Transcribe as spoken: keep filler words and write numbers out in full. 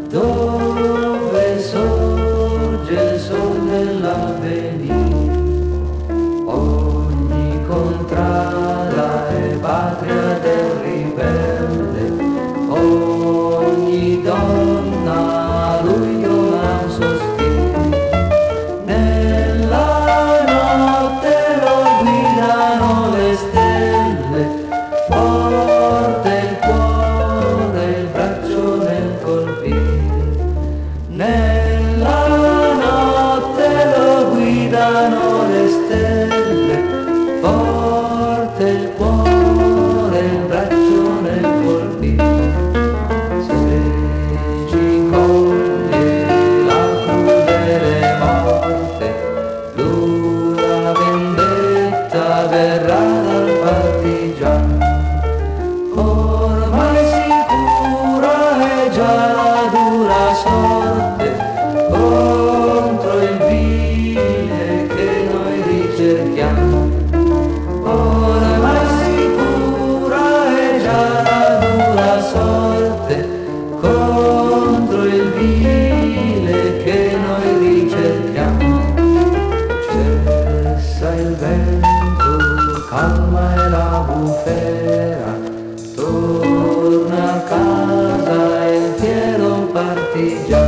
dove sorge il sol dell'avvenire. Ogni contrada è patria del ribelle, ogni donna a lui dona un sospiro. Nella notte lo guidano le stelle, forte il cuore, il braccio nel colpire. Nella notte lo guidano le stelle, forte il cuore, il braccio nel colpire. Se ci coglie la crudele morte, l'una vendetta verrà dal partigiano. Ormai sicura è già la dura sorte contro il vile che noi ricerchiamo. Ormai sicura è già la dura sorte contro il vile che noi ricerchiamo. Cessa il vento, calma è la bufera, torna a casa il fiero partigiano.